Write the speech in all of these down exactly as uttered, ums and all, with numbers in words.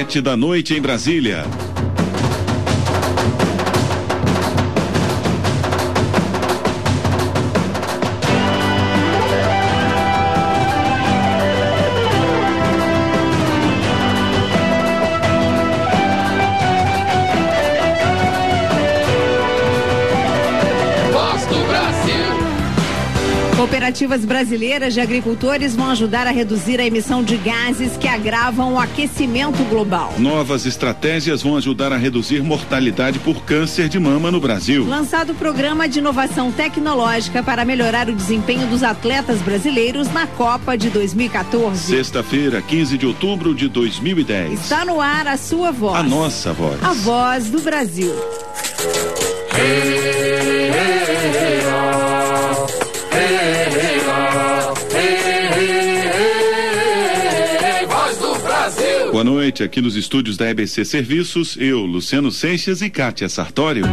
Sete da noite em Brasília. Cooperativas brasileiras de agricultores vão ajudar a reduzir a emissão de gases que agravam o aquecimento global. Novas estratégias vão ajudar a reduzir mortalidade por câncer de mama no Brasil. Lançado o programa de inovação tecnológica para melhorar o desempenho dos atletas brasileiros na Copa de dois mil e quatorze. Sexta-feira, quinze de outubro de dois mil e dez. Está no ar a sua voz. A nossa voz. A voz do Brasil. Hey, hey, hey, oh. Hey, hey, oh. Hey, hey, hey, voz do Brasil. Boa noite, aqui nos estúdios da E B C Serviços, eu, Luciano Seixas e Kátia Sartório.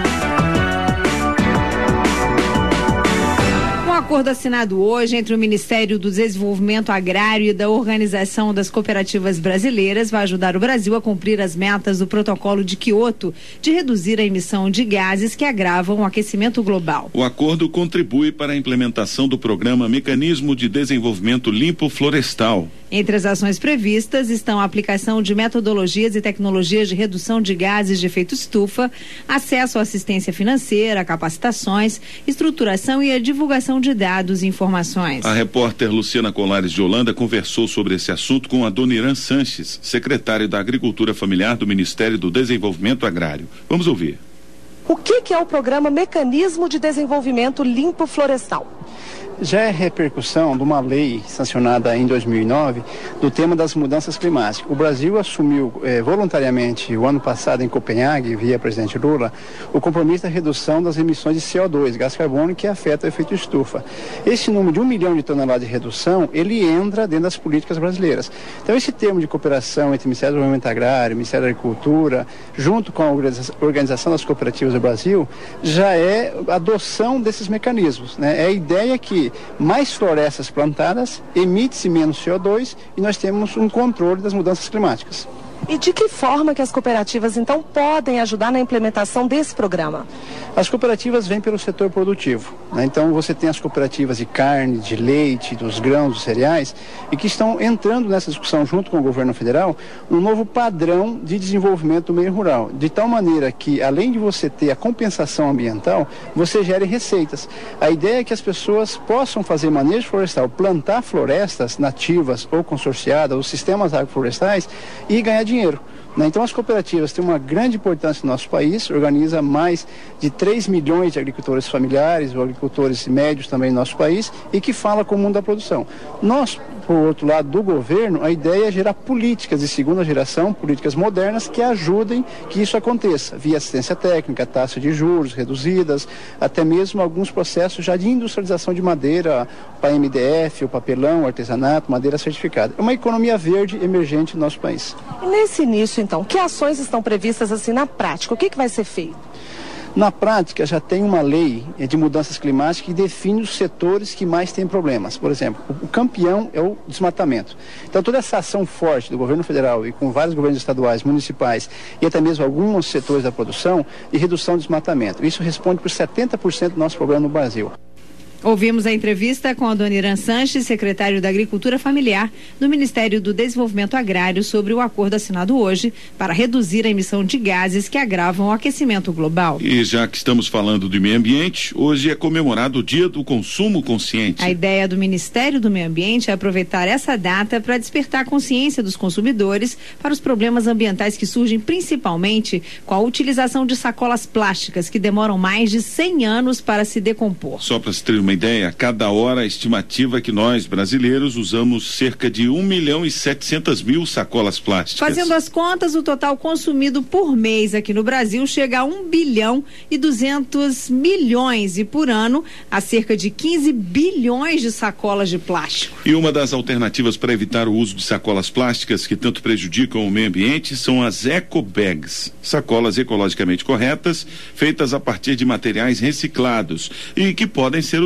Acordo assinado hoje entre o Ministério do Desenvolvimento Agrário e da Organização das Cooperativas Brasileiras vai ajudar o Brasil a cumprir as metas do Protocolo de Quioto de reduzir a emissão de gases que agravam o aquecimento global. O acordo contribui para a implementação do programa Mecanismo de Desenvolvimento Limpo Florestal. Entre as ações previstas estão a aplicação de metodologias e tecnologias de redução de gases de efeito estufa, acesso à assistência financeira, capacitações, estruturação e a divulgação de dados e informações. A repórter Luciana Colares de Holanda conversou sobre esse assunto com a dona Irã Sanches, secretária da Agricultura Familiar do Ministério do Desenvolvimento Agrário. Vamos ouvir. O que, que é o programa Mecanismo de Desenvolvimento Limpo Florestal? Já é repercussão de uma lei sancionada em dois mil e nove do tema das mudanças climáticas. O Brasil assumiu eh, voluntariamente o ano passado em Copenhague, via presidente Lula, o compromisso da redução das emissões de C O dois, gás carbônico, que afeta o efeito estufa. Esse número de um milhão de toneladas de redução, ele entra dentro das políticas brasileiras. Então esse termo de cooperação entre o Ministério do Desenvolvimento Agrário, o Ministério da Agricultura, junto com a Organização das Cooperativas do Brasil, já é a adoção desses mecanismos, né? É a ideia que mais florestas plantadas, emite-se menos C O dois e nós temos um controle das mudanças climáticas. E de que forma que as cooperativas, então, podem ajudar na implementação desse programa? As cooperativas vêm pelo setor produtivo, né? Então você tem as cooperativas de carne, de leite, dos grãos, dos cereais, e que estão entrando nessa discussão junto com o governo federal, um novo padrão de desenvolvimento do meio rural, de tal maneira que, além de você ter a compensação ambiental, você gere receitas. A ideia é que as pessoas possam fazer manejo florestal, plantar florestas nativas ou consorciadas, os sistemas agroflorestais, e ganhar dinheiro. Então as cooperativas têm uma grande importância no nosso país, organiza mais de três milhões de agricultores familiares ou agricultores médios também no nosso país e que fala com o mundo da produção. Nós, por outro lado, do governo, a ideia é gerar políticas de segunda geração, políticas modernas que ajudem que isso aconteça, via assistência técnica, taxa de juros reduzidas, até mesmo alguns processos já de industrialização de madeira, para M D F, o papelão, o artesanato, madeira certificada. É uma economia verde emergente no nosso país. E nesse início, então, que ações estão previstas assim na prática? O que, que vai ser feito? Na prática, já tem uma lei de mudanças climáticas que define os setores que mais têm problemas. Por exemplo, o campeão é o desmatamento. Então, toda essa ação forte do governo federal e com vários governos estaduais, municipais e até mesmo alguns setores da produção de redução do desmatamento. Isso responde por setenta por cento do nosso problema no Brasil. Ouvimos a entrevista com a dona Irã Sanches, secretário da Agricultura Familiar do Ministério do Desenvolvimento Agrário, sobre o acordo assinado hoje para reduzir a emissão de gases que agravam o aquecimento global. E já que estamos falando do meio ambiente, hoje é comemorado o Dia do Consumo Consciente. A ideia do Ministério do Meio Ambiente é aproveitar essa data para despertar a consciência dos consumidores para os problemas ambientais que surgem principalmente com a utilização de sacolas plásticas que demoram mais de cem anos para se decompor. Só para se ter uma ideia, a cada hora a estimativa é que nós, brasileiros, usamos cerca de um milhão e setecentas mil sacolas plásticas. Fazendo as contas, o total consumido por mês aqui no Brasil chega a um bilhão e duzentos milhões e por ano a cerca de quinze bilhões de sacolas de plástico. E uma das alternativas para evitar o uso de sacolas plásticas que tanto prejudicam o meio ambiente são as ecobags, sacolas ecologicamente corretas, feitas a partir de materiais reciclados e que podem ser usadas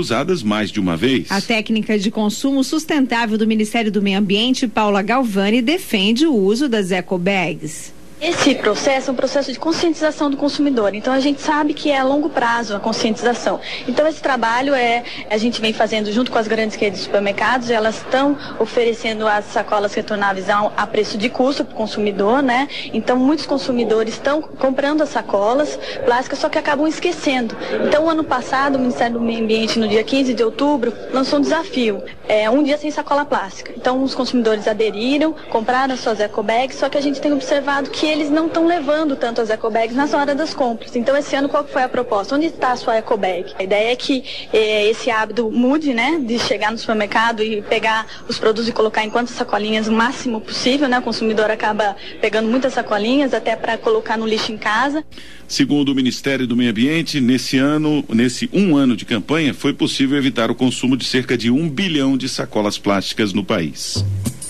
usadas mais de uma vez. A técnica de consumo sustentável do Ministério do Meio Ambiente, Paula Galvani, defende o uso das ecobags. Esse processo é um processo de conscientização do consumidor, então a gente sabe que é a longo prazo a conscientização. Então esse trabalho é, a gente vem fazendo junto com as grandes redes de supermercados, elas estão oferecendo as sacolas retornáveis a, a preço de custo para o consumidor, né? Então muitos consumidores estão comprando as sacolas plásticas, só que acabam esquecendo. Então o ano passado o Ministério do Meio Ambiente, no dia quinze de outubro, lançou um desafio, é, um dia sem sacola plástica. Então os consumidores aderiram, compraram as suas ecobags, só que a gente tem observado que eles não estão levando tanto as ecobags nas horas das compras. Então, esse ano, qual foi a proposta? Onde está a sua ecobag? A ideia é que eh, esse hábito mude, né? De chegar no supermercado e pegar os produtos e colocar em quantas sacolinhas o máximo possível, né? O consumidor acaba pegando muitas sacolinhas até para colocar no lixo em casa. Segundo o Ministério do Meio Ambiente, nesse ano, nesse um ano de campanha, foi possível evitar o consumo de cerca de um bilhão de sacolas plásticas no país.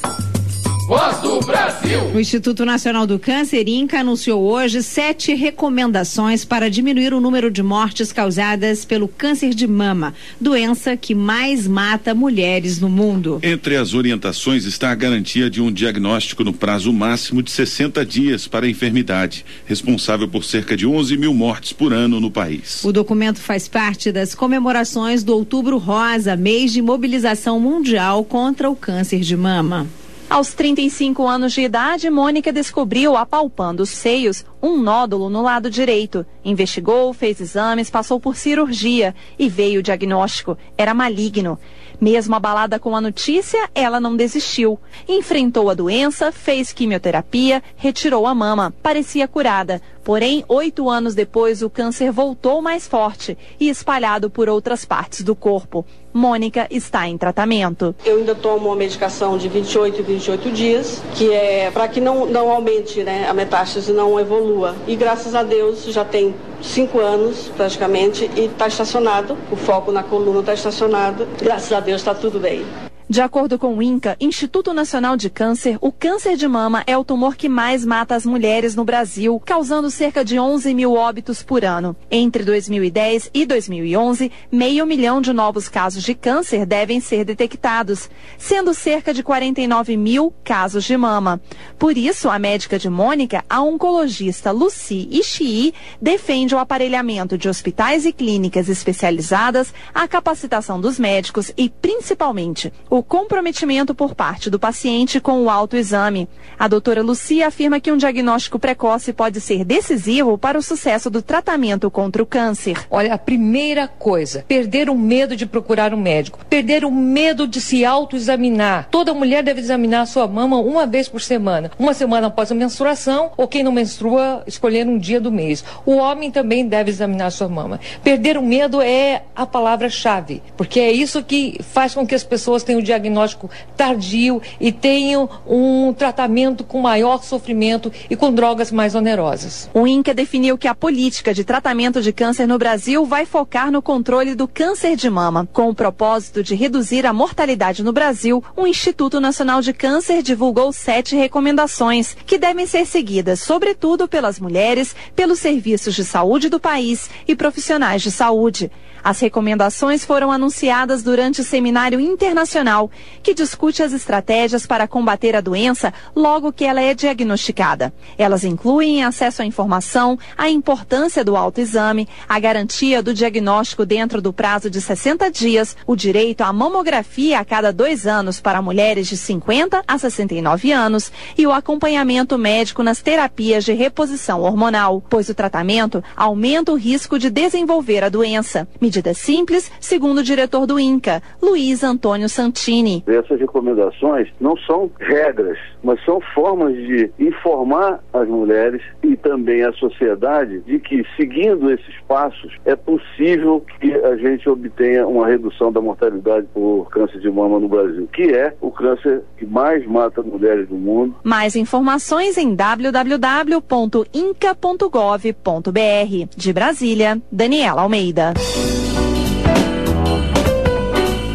Voz do Brasil. O Instituto Nacional do Câncer, INCA, anunciou hoje sete recomendações para diminuir o número de mortes causadas pelo câncer de mama, doença que mais mata mulheres no mundo. Entre as orientações está a garantia de um diagnóstico no prazo máximo de sessenta dias para a enfermidade, responsável por cerca de onze mil mortes por ano no país. O documento faz parte das comemorações do Outubro Rosa, mês de mobilização mundial contra o câncer de mama. Aos trinta e cinco anos de idade, Mônica descobriu, apalpando os seios, um nódulo no lado direito. Investigou, fez exames, passou por cirurgia e veio o diagnóstico. Era maligno. Mesmo abalada com a notícia, ela não desistiu. Enfrentou a doença, fez quimioterapia, retirou a mama. Parecia curada. Porém, oito anos depois, o câncer voltou mais forte e espalhado por outras partes do corpo. Mônica está em tratamento. Eu ainda tomo uma medicação de vinte e oito e vinte e oito dias, que é para que não, não aumente, né, a metástase, não evolua. E graças a Deus já tem cinco anos praticamente e está estacionado. O foco na coluna está estacionado. Graças a Deus está tudo bem. De acordo com o INCA, Instituto Nacional de Câncer, o câncer de mama é o tumor que mais mata as mulheres no Brasil, causando cerca de onze mil óbitos por ano. Entre dois mil e dez e dois mil e onze, meio milhão de novos casos de câncer devem ser detectados, sendo cerca de quarenta e nove mil casos de mama. Por isso, a médica de Mônica, a oncologista Lucy Ishii, defende o aparelhamento de hospitais e clínicas especializadas, a capacitação dos médicos e, principalmente, o o comprometimento por parte do paciente com o autoexame. A doutora Lucia afirma que um diagnóstico precoce pode ser decisivo para o sucesso do tratamento contra o câncer. Olha, a primeira coisa, perder o medo de procurar um médico, perder o medo de se autoexaminar. Toda mulher deve examinar a sua mama uma vez por semana. Uma semana após a menstruação, ou quem não menstrua, escolher um dia do mês. O homem também deve examinar a sua mama. Perder o medo é a palavra-chave, porque é isso que faz com que as pessoas tenham diagnóstico tardio e tenham um tratamento com maior sofrimento e com drogas mais onerosas. O INCA definiu que a política de tratamento de câncer no Brasil vai focar no controle do câncer de mama. Com o propósito de reduzir a mortalidade no Brasil, o Instituto Nacional de Câncer divulgou sete recomendações que devem ser seguidas, sobretudo pelas mulheres, pelos serviços de saúde do país e profissionais de saúde. As recomendações foram anunciadas durante o Seminário Internacional, que discute as estratégias para combater a doença logo que ela é diagnosticada. Elas incluem acesso à informação, a importância do autoexame, a garantia do diagnóstico dentro do prazo de sessenta dias, o direito à mamografia a cada dois anos para mulheres de cinquenta a sessenta e nove anos e o acompanhamento médico nas terapias de reposição hormonal, pois o tratamento aumenta o risco de desenvolver a doença. Medida simples, segundo o diretor do INCA, Luiz Antônio Santini. Essas recomendações não são regras, mas são formas de informar as mulheres e também a sociedade de que, seguindo esses passos, é possível que a gente obtenha uma redução da mortalidade por câncer de mama no Brasil, que é o câncer que mais mata mulheres do mundo. Mais informações em w w w ponto inca ponto gov ponto b r. De Brasília, Daniela Almeida.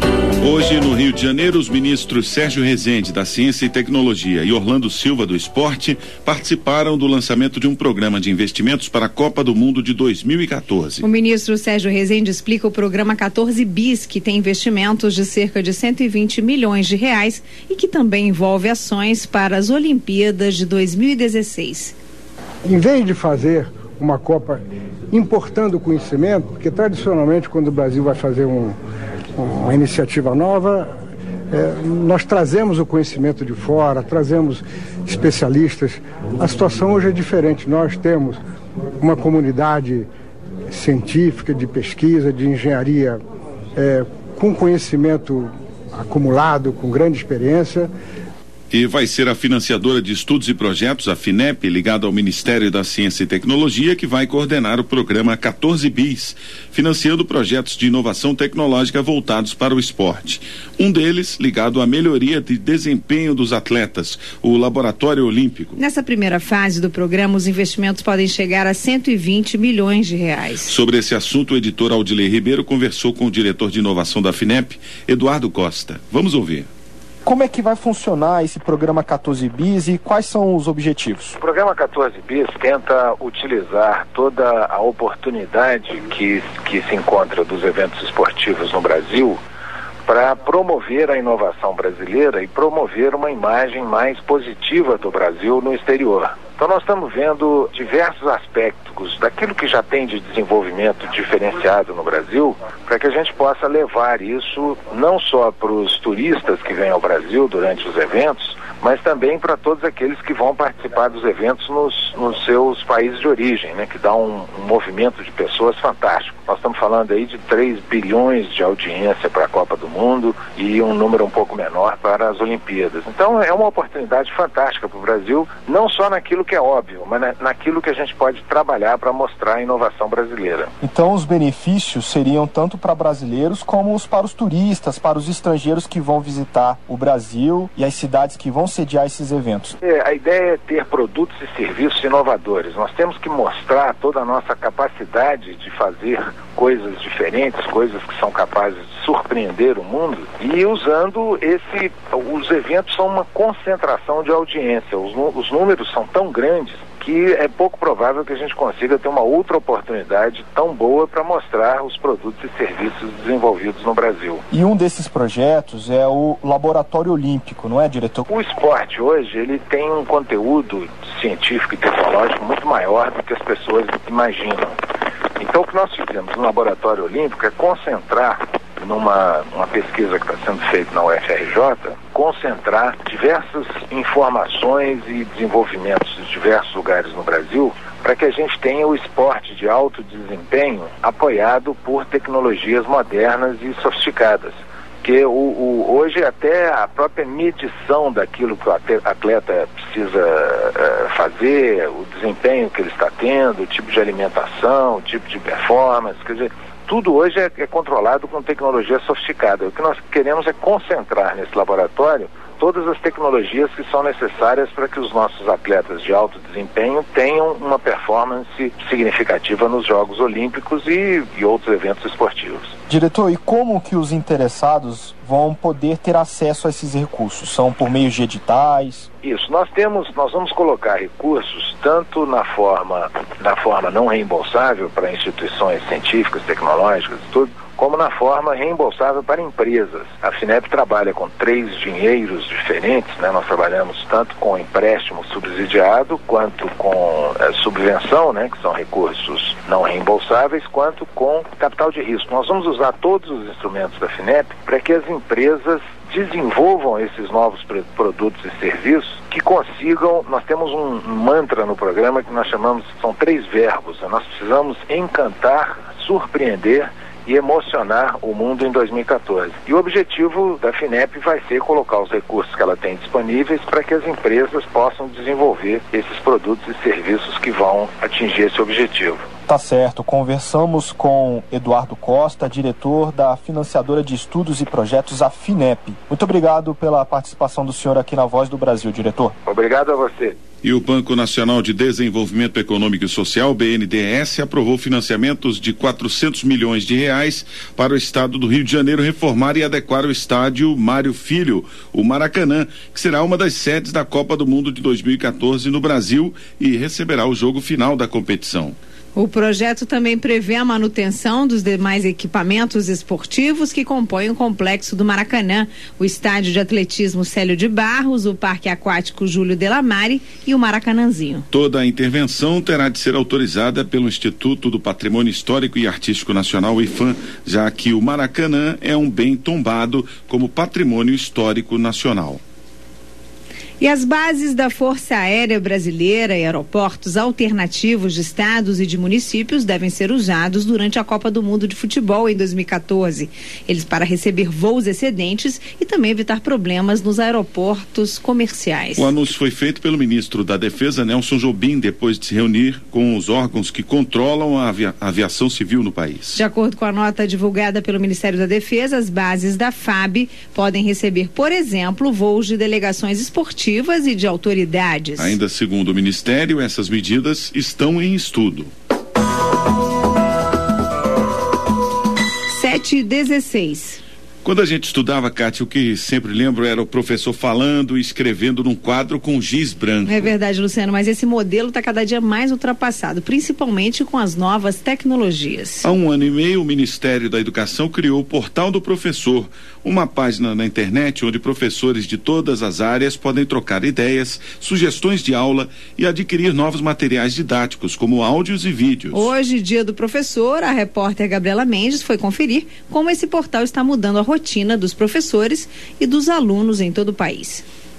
Hoje, no Rio de Janeiro, os ministros Sérgio Rezende, da Ciência e Tecnologia, e Orlando Silva, do Esporte, participaram do lançamento de um programa de investimentos para a Copa do Mundo de dois mil e quatorze. O ministro Sérgio Rezende explica o programa quatorze bis, que tem investimentos de cerca de cento e vinte milhões de reais e que também envolve ações para as Olimpíadas de dois mil e dezesseis. Em vez de fazer uma Copa importando conhecimento, porque tradicionalmente quando o Brasil vai fazer um uma iniciativa nova, é, nós trazemos o conhecimento de fora, trazemos especialistas. A situação hoje é diferente. Nós temos uma comunidade científica, de pesquisa, de engenharia, é, com conhecimento acumulado, com grande experiência. E vai ser a financiadora de estudos e projetos, a FINEP, ligada ao Ministério da Ciência e Tecnologia, que vai coordenar o programa quatorze bis, financiando projetos de inovação tecnológica voltados para o esporte. Um deles ligado à melhoria de desempenho dos atletas, o Laboratório Olímpico. Nessa primeira fase do programa, os investimentos podem chegar a cento e vinte milhões de reais. Sobre esse assunto, o editor Aldilei Ribeiro conversou com o diretor de inovação da FINEP, Eduardo Costa. Vamos ouvir. Como é que vai funcionar esse programa quatorze bis e quais são os objetivos? O programa quatorze bis tenta utilizar toda a oportunidade que, que se encontra dos eventos esportivos no Brasil para promover a inovação brasileira e promover uma imagem mais positiva do Brasil no exterior. Então nós estamos vendo diversos aspectos daquilo que já tem de desenvolvimento diferenciado no Brasil, para que a gente possa levar isso não só para os turistas que vêm ao Brasil durante os eventos, mas também para todos aqueles que vão participar dos eventos nos, nos seus países de origem, né, que dá um, um movimento de pessoas fantástico. Nós estamos falando aí de três bilhões de audiência para a Copa do Mundo e um número um pouco menor para as Olimpíadas. Então é uma oportunidade fantástica para o Brasil, não só naquilo que é óbvio, mas na, naquilo que a gente pode trabalhar para mostrar a inovação brasileira. Então os benefícios seriam tanto para brasileiros como os para os turistas, para os estrangeiros que vão visitar o Brasil e as cidades que vão sediar esses eventos. É, a ideia é ter produtos e serviços inovadores. Nós temos que mostrar toda a nossa capacidade de fazer coisas diferentes, coisas que são capazes de surpreender o mundo, e usando esse, os eventos são uma concentração de audiência, os, os números são tão grandes que é pouco provável que a gente consiga ter uma outra oportunidade tão boa para mostrar os produtos e serviços desenvolvidos no Brasil. E um desses projetos é o Laboratório Olímpico, não é, diretor? O esporte hoje, ele tem um conteúdo científico e tecnológico muito maior do que as pessoas imaginam. Então o que nós fizemos no Laboratório Olímpico é concentrar numa uma pesquisa que está sendo feita na U F R J, concentrar diversas informações e desenvolvimentos de diversos lugares no Brasil para que a gente tenha o esporte de alto desempenho apoiado por tecnologias modernas e sofisticadas. Porque o, o, hoje até a própria medição daquilo que o atleta precisa uh, fazer, o desempenho que ele está tendo, o tipo de alimentação, o tipo de performance, quer dizer, tudo hoje é, é controlado com tecnologia sofisticada. O que nós queremos é concentrar nesse laboratório todas as tecnologias que são necessárias para que os nossos atletas de alto desempenho tenham uma performance significativa nos Jogos Olímpicos e, e outros eventos esportivos. Diretor, e como que os interessados vão poder ter acesso a esses recursos? São por meio de editais? Isso, nós temos, nós vamos colocar recursos tanto na forma, na forma não reembolsável para instituições científicas, tecnológicas e tudo, como na forma reembolsável para empresas. A FINEP trabalha com três dinheiros diferentes, né? Nós trabalhamos tanto com empréstimo subsidiado, quanto com é, subvenção, né? Que são recursos não reembolsáveis, quanto com capital de risco. Nós vamos usar todos os instrumentos da FINEP para que as empresas desenvolvam esses novos produtos e serviços que consigam, nós temos um mantra no programa que nós chamamos, são três verbos, nós precisamos encantar, surpreender e emocionar o mundo em dois mil e quatorze. E o objetivo da FINEP vai ser colocar os recursos que ela tem disponíveis para que as empresas possam desenvolver esses produtos e serviços que vão atingir esse objetivo. Tá certo, conversamos com Eduardo Costa, diretor da financiadora de estudos e projetos, a FINEP. Muito obrigado pela participação do senhor aqui na Voz do Brasil, diretor. Obrigado a você. E o Banco Nacional de Desenvolvimento Econômico e Social, B N D E S, aprovou financiamentos de quatrocentos milhões de reais para o estado do Rio de Janeiro reformar e adequar o estádio Mário Filho, o Maracanã, que será uma das sedes da Copa do Mundo de dois mil e quatorze no Brasil e receberá o jogo final da competição. O projeto também prevê a manutenção dos demais equipamentos esportivos que compõem o complexo do Maracanã, o estádio de atletismo Célio de Barros, o parque aquático Júlio Delamare e o Maracanãzinho. Toda a intervenção terá de ser autorizada pelo Instituto do Patrimônio Histórico e Artístico Nacional, IFAM, já que o Maracanã é um bem tombado como patrimônio histórico nacional. E as bases da Força Aérea Brasileira e aeroportos alternativos de estados e de municípios devem ser usados durante a Copa do Mundo de Futebol em dois mil e quatorze. Eles para receber voos excedentes e também evitar problemas nos aeroportos comerciais. O anúncio foi feito pelo ministro da Defesa, Nelson Jobim, depois de se reunir com os órgãos que controlam a avia- aviação civil no país. De acordo com a nota divulgada pelo Ministério da Defesa, as bases da F A B podem receber, por exemplo, voos de delegações esportivas e de autoridades. Ainda segundo o Ministério, essas medidas estão em estudo. sete e dezesseis. Quando a gente estudava, Cátia, o que sempre lembro era o professor falando e escrevendo num quadro com giz branco. É verdade, Luciano, mas esse modelo está cada dia mais ultrapassado, principalmente com as novas tecnologias. Há um ano e meio, o Ministério da Educação criou o Portal do Professor, uma página na internet onde professores de todas as áreas podem trocar ideias, sugestões de aula e adquirir novos materiais didáticos, como áudios e vídeos. Hoje, dia do professor, a repórter Gabriela Mendes foi conferir como esse portal está mudando a rotina rotina dos professores e dos alunos em todo o país.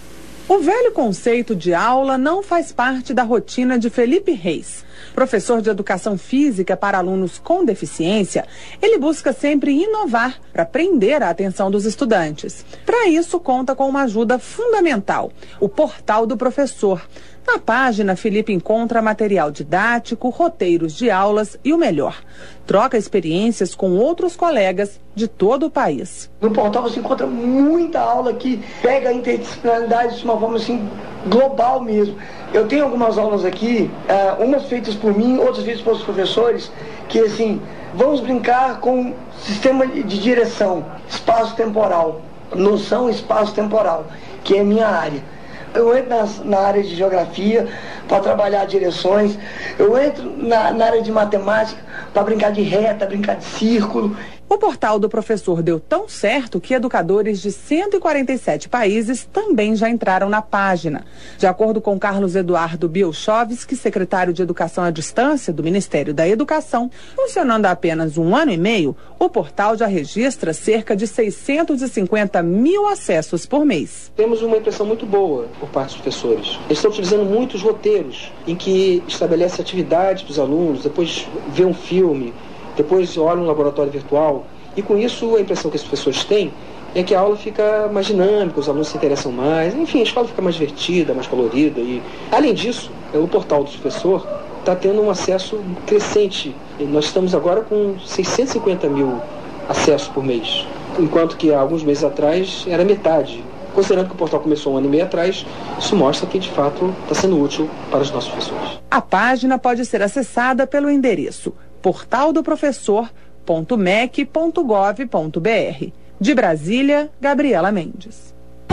O velho conceito de aula não faz parte da rotina de Felipe Reis. Professor de educação física para alunos com deficiência, ele busca sempre inovar para prender a atenção dos estudantes. Para isso, conta com uma ajuda fundamental, o Portal do Professor. Na página, Felipe encontra material didático, roteiros de aulas e o melhor, troca experiências com outros colegas de todo o país. No portal você encontra muita aula que pega a interdisciplinaridade de uma forma assim global mesmo. Eu tenho algumas aulas aqui, uh, umas feitas por mim, outras feitas pelos professores, que assim, vamos brincar com sistema de direção, espaço-temporal, noção espaço-temporal, que é a minha área. Eu entro na, na área de geografia para trabalhar direções, eu entro na, na área de matemática para brincar de reta, brincar de círculo. O Portal do Professor deu tão certo que educadores de cento e quarenta e sete países também já entraram na página. De acordo com Carlos Eduardo Bielchowski, secretário de Educação à Distância do Ministério da Educação, funcionando há apenas um ano e meio, o portal já registra cerca de seiscentos e cinquenta mil acessos por mês. Temos uma impressão muito boa por parte dos professores. Eles estão utilizando muitos roteiros em que estabelece atividades para os alunos, depois vê um filme, depois olha um laboratório virtual, e com isso a impressão que os professores têm é que a aula fica mais dinâmica, os alunos se interessam mais, enfim, a escola fica mais divertida, mais colorida. E, além disso, o portal do professor está tendo um acesso crescente. E nós estamos agora com seiscentos e cinquenta mil acessos por mês, enquanto que há alguns meses atrás era metade. Considerando que o portal começou um ano e meio atrás, isso mostra que, de fato, está sendo útil para os nossos professores. A página pode ser acessada pelo endereço portal do professor ponto m e c ponto gov ponto b r. De Brasília, Gabriela Mendes.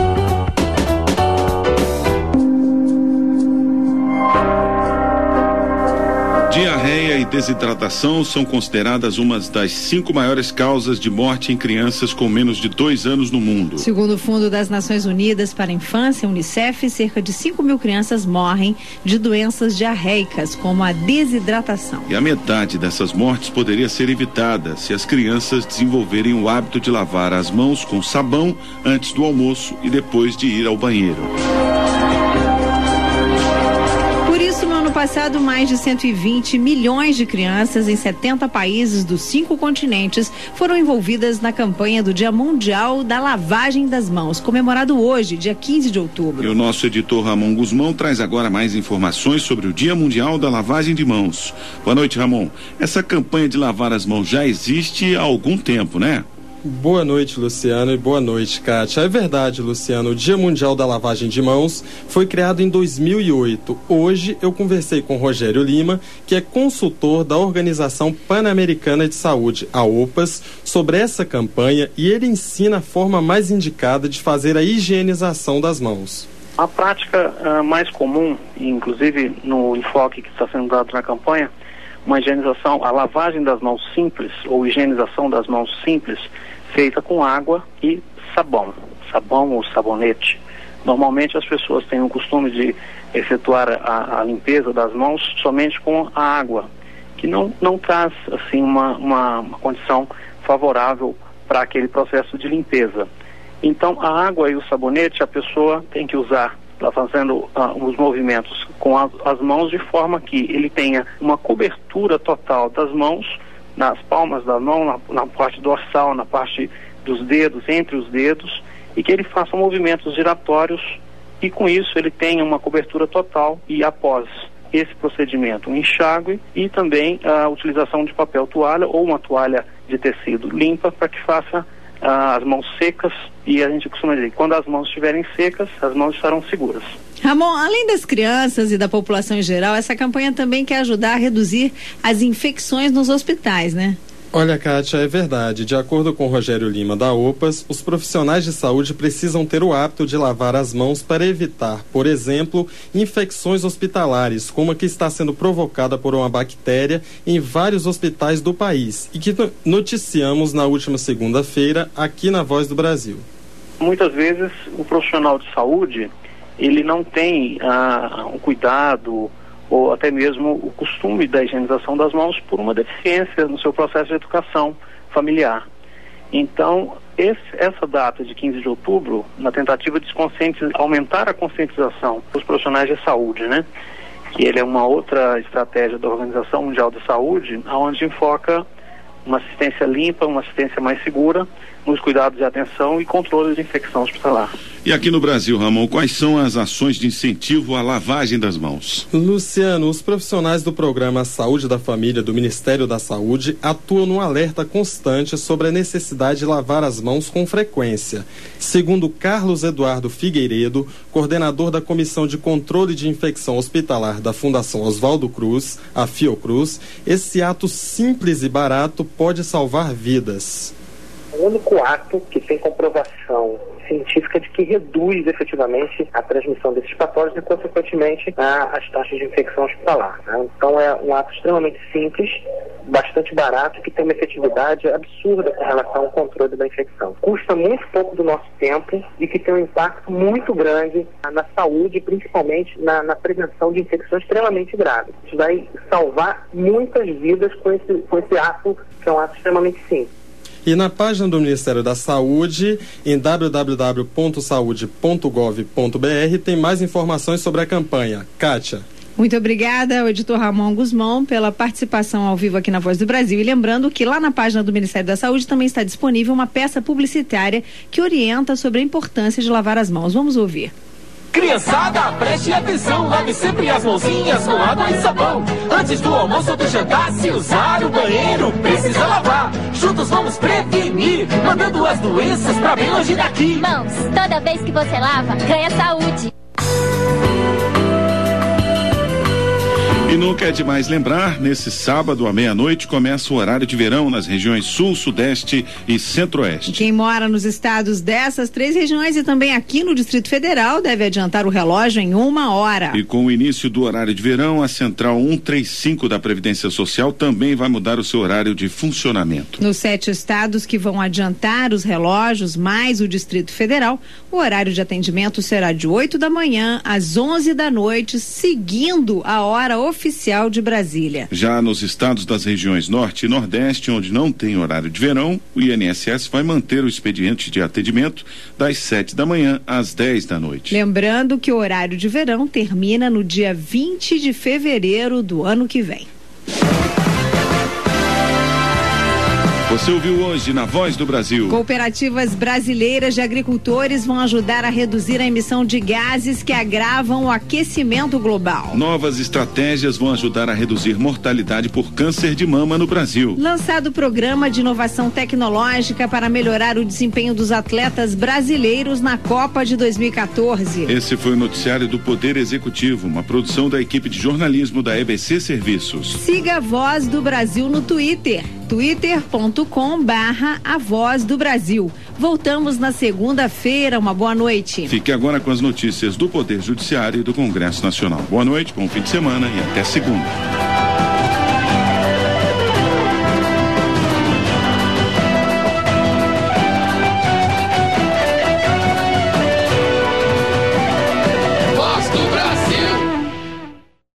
Diarreia e desidratação são consideradas uma das cinco maiores causas de morte em crianças com menos de dois anos no mundo. Segundo o Fundo das Nações Unidas para a Infância, Unicef, cerca de cinco mil crianças morrem de doenças diarreicas, como a desidratação. E a metade dessas mortes poderia ser evitada se as crianças desenvolverem o hábito de lavar as mãos com sabão antes do almoço e depois de ir ao banheiro. passado, mais de cento e vinte milhões de crianças em setenta países dos cinco continentes foram envolvidas na campanha do Dia Mundial da Lavagem das Mãos, comemorado hoje, dia quinze de outubro. E o nosso editor Ramon Guzmão traz agora mais informações sobre o Dia Mundial da Lavagem de Mãos. Boa noite, Ramon. Essa campanha de lavar as mãos já existe há algum tempo, né? Boa noite, Luciano, e boa noite, Kátia. É verdade, Luciano, o Dia Mundial da Lavagem de Mãos foi criado em dois mil e oito. Hoje eu conversei com Rogério Lima, que é consultor da Organização Pan-Americana de Saúde, a OPAS, sobre essa campanha, e ele ensina a forma mais indicada de fazer a higienização das mãos. A prática uh, mais comum, inclusive no enfoque que está sendo dado na campanha, uma higienização, a lavagem das mãos simples, ou higienização das mãos simples, feita com água e sabão, sabão ou sabonete. Normalmente as pessoas têm o costume de efetuar a, a limpeza das mãos somente com a água, que não, não traz assim uma, uma, uma condição favorável para aquele processo de limpeza. Então a água e o sabonete a pessoa tem que usar, tá fazendo uh, os movimentos com as, as mãos de forma que ele tenha uma cobertura total das mãos, nas palmas da mão, na, na parte dorsal, na parte dos dedos, entre os dedos, e que ele faça movimentos giratórios e com isso ele tenha uma cobertura total. E após esse procedimento, um enxágue e também a utilização de papel toalha ou uma toalha de tecido limpa para que faça Uh, as mãos secas, e a gente costuma dizer que quando as mãos estiverem secas, as mãos estarão seguras. Ramon, além das crianças e da população em geral, essa campanha também quer ajudar a reduzir as infecções nos hospitais, né? Olha, Kátia, é verdade. De acordo com Rogério Lima da OPAS, os profissionais de saúde precisam ter o hábito de lavar as mãos para evitar, por exemplo, infecções hospitalares, como a que está sendo provocada por uma bactéria em vários hospitais do país e que noticiamos na última segunda-feira aqui na Voz do Brasil. Muitas vezes o profissional de saúde, ele não tem ah, um cuidado ou até mesmo o costume da higienização das mãos por uma deficiência no seu processo de educação familiar. Então, esse, essa data de quinze de outubro, na tentativa de aumentar a conscientização dos profissionais de saúde, né? Que ele é uma outra estratégia da Organização Mundial de Saúde, onde enfoca uma assistência limpa, uma assistência mais segura nos cuidados de atenção e controle de infecção hospitalar. E aqui no Brasil, Ramon, quais são as ações de incentivo à lavagem das mãos? Luciano, os profissionais do programa Saúde da Família do Ministério da Saúde atuam num alerta constante sobre a necessidade de lavar as mãos com frequência. Segundo Carlos Eduardo Figueiredo, coordenador da Comissão de Controle de Infecção Hospitalar da Fundação Oswaldo Cruz, a Fiocruz, esse ato simples e barato pode salvar vidas. O único ato que tem comprovação científica de que reduz efetivamente a transmissão desses patógenos e, consequentemente, a, as taxas de infecção hospitalar. Né? Então, é um ato extremamente simples, bastante barato, que tem uma efetividade absurda com relação ao controle da infecção. Custa muito pouco do nosso tempo e que tem um impacto muito grande na saúde, principalmente na, na prevenção de infecções extremamente graves. Isso vai salvar muitas vidas com esse, com esse ato, que é um ato extremamente simples. E na página do Ministério da Saúde, em w w w ponto saúde ponto gov ponto b r, tem mais informações sobre a campanha. Kátia. Muito obrigada ao editor Ramon Guzmão pela participação ao vivo aqui na Voz do Brasil. E lembrando que lá na página do Ministério da Saúde também está disponível uma peça publicitária que orienta sobre a importância de lavar as mãos. Vamos ouvir. Criançada, preste atenção, lave sempre as mãozinhas com água e sabão. Antes do almoço ou do jantar, se usar o banheiro, precisa lavar. Juntos vamos prevenir, mandando as doenças pra bem longe daqui. Mãos, toda vez que você lava, ganha saúde. E nunca é demais lembrar, nesse sábado à meia-noite começa o horário de verão nas regiões Sul, Sudeste e Centro-Oeste. Quem mora nos estados dessas três regiões e também aqui no Distrito Federal deve adiantar o relógio em uma hora. E com o início do horário de verão, a Central cento e trinta e cinco da Previdência Social também vai mudar o seu horário de funcionamento. Nos sete estados que vão adiantar os relógios, mais o Distrito Federal, o horário de atendimento será de oito da manhã às onze da noite, seguindo a hora oficial Oficial de Brasília. Já nos estados das regiões Norte e Nordeste, onde não tem horário de verão, o I N S S vai manter o expediente de atendimento das sete da manhã às dez da noite. Lembrando que o horário de verão termina no dia vinte de fevereiro do ano que vem. Você ouviu hoje na Voz do Brasil. Cooperativas brasileiras de agricultores vão ajudar a reduzir a emissão de gases que agravam o aquecimento global. Novas estratégias vão ajudar a reduzir mortalidade por câncer de mama no Brasil. Lançado o programa de inovação tecnológica para melhorar o desempenho dos atletas brasileiros na Copa de dois mil e quatorze. Esse foi o noticiário do Poder Executivo, uma produção da equipe de jornalismo da E B C Serviços. Siga a Voz do Brasil no Twitter. twitter ponto com barra a Voz do Brasil. Voltamos na segunda-feira. Uma boa noite. Fique agora com as notícias do Poder Judiciário e do Congresso Nacional. Boa noite, bom fim de semana e até segunda.